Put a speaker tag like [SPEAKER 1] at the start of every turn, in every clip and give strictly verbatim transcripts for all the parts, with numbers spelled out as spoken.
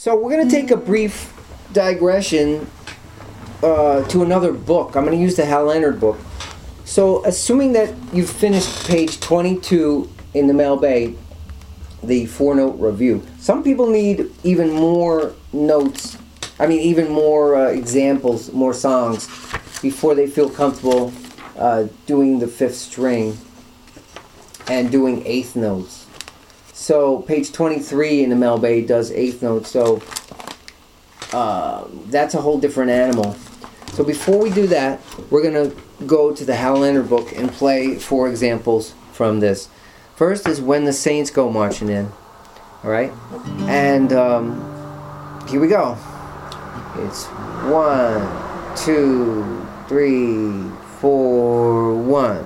[SPEAKER 1] So we're going to take a brief digression uh, to another book. I'm going to use the Hal Leonard book. So assuming that you've finished page twenty-two in the Mel Bay, the four-note review. Some people need even more notes, I mean even more uh, examples, more songs, before they feel comfortable uh, doing the fifth string and doing eighth notes. So page twenty-three in the Mel Bay does eighth notes, so uh, that's a whole different animal. So before we do that, we're going to go to the Hal Leonard book and play four examples from this. First is When the Saints Go Marching In. Alright? And um, here we go. It's one, two, three, four, one.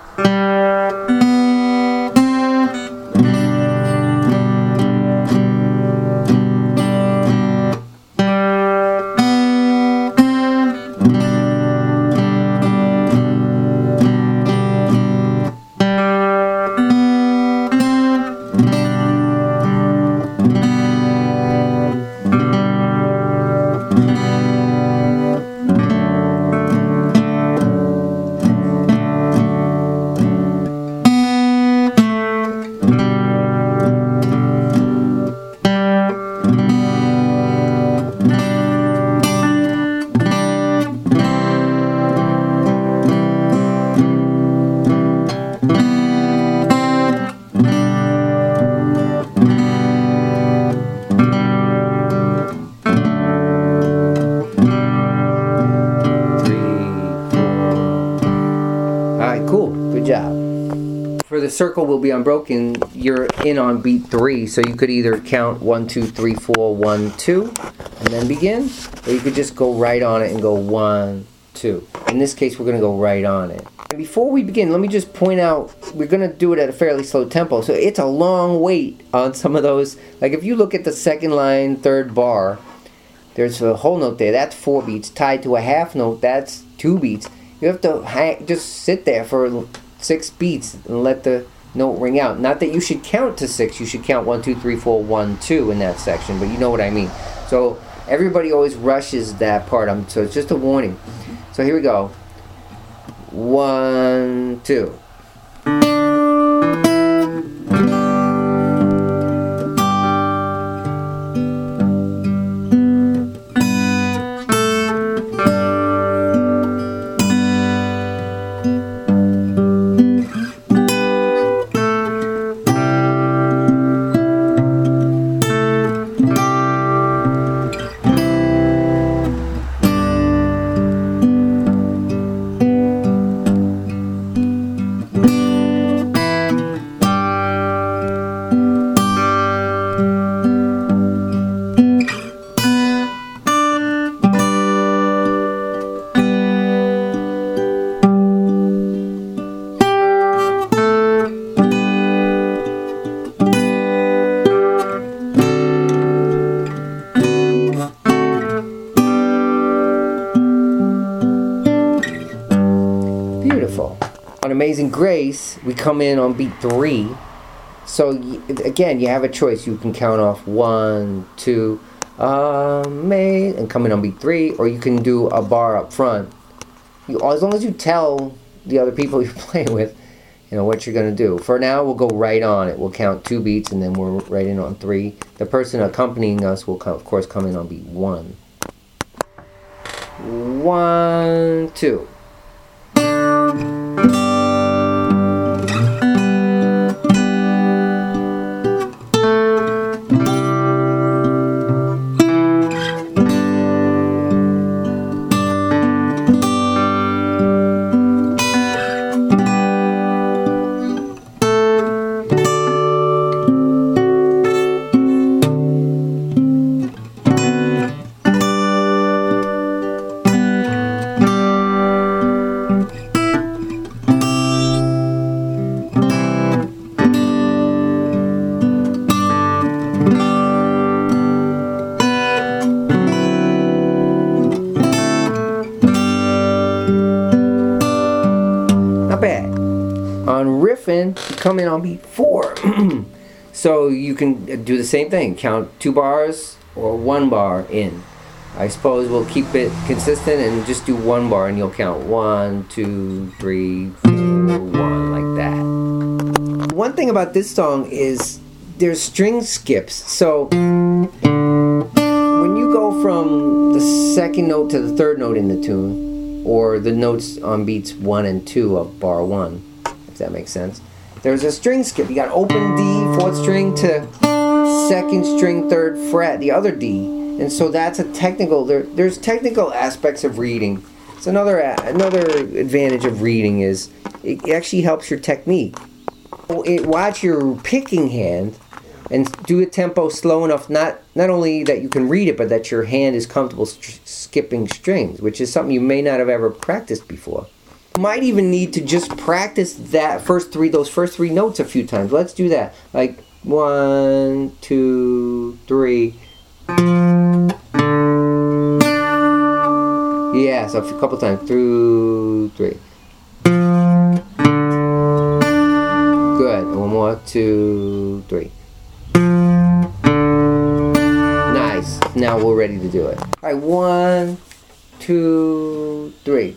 [SPEAKER 1] For the circle will be unbroken, you're in on beat three, so you could either count one, two, three, four, one, two, and then begin, or you could just go right on it and go one, two. In this case, we're going to go right on it. And before we begin, let me just point out, we're going to do it at a fairly slow tempo, so it's a long wait on some of those. Like if you look at the second line, third bar, there's a whole note there, that's four beats, tied to a half note, that's two beats. You have to hang, just sit there for six beats and let the note ring out. Not that you should count to six, you should count one, two, three, four, one, two in that section, but you know what I mean. So everybody always rushes that part, um, so it's just a warning. So here we go. One, two. On Amazing Grace, we come in on beat three. So again, you have a choice. You can count off one, two, amazing, and come in on beat three, or you can do a bar up front. You, as long as you tell the other people you're playing with, you know what you're gonna do. For now, we'll go right on it. We'll count two beats, and then we're right in on three. The person accompanying us will, come, of course, come in on beat one. One, two. On riffing, you come in on beat four. So you can do the same thing. Count two bars or one bar in. I suppose we'll keep it consistent and just do one bar, and you'll count one, two, three, four, one, like that. One thing about this song is there's string skips. So when you go from the second note to the third note in the tune, or the notes on beats one and two of bar one, if that makes sense, there's a string skip. You got open D, fourth string, to second string, third fret, the other D. And so that's a technical, there, there's technical aspects of reading. It's another another advantage of reading is it actually helps your technique. It, watch your picking hand and do a tempo slow enough, not, not only that you can read it, but that your hand is comfortable st- skipping strings, which is something you may not have ever practiced before. You might even need to just practice that first three, those first three notes a few times. Let's do that. Like one, two, three. Yeah, so a couple times. Two, three. Good. One more. Two, three. Nice. Now we're ready to do it. All right. One, two, three.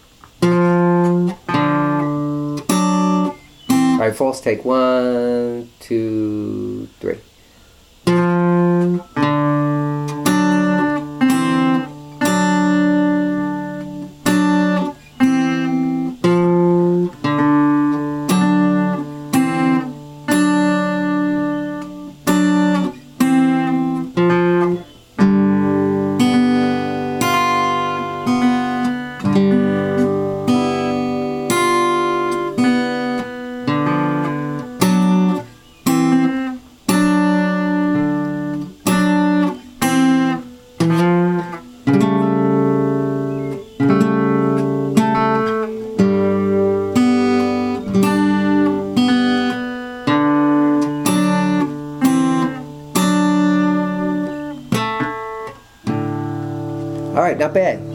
[SPEAKER 1] All right. False take. One, two, three. Alright, not bad.